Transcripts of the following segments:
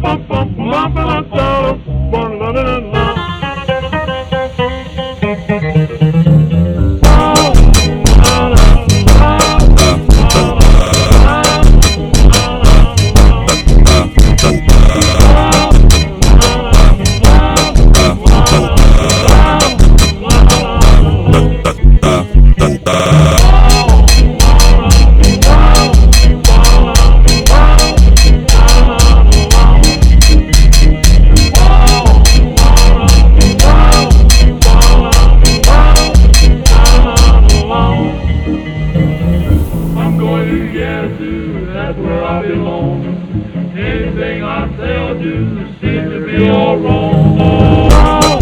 That's where I belong. Anything I say or do seems to be all wrong.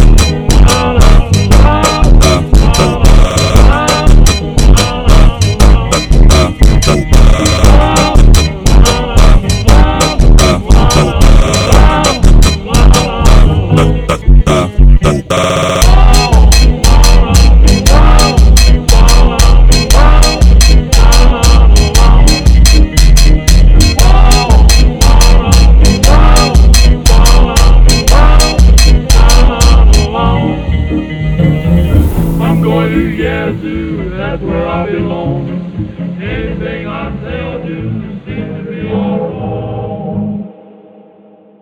Yazoo, that's where I belong. Anything I say or do seems to be all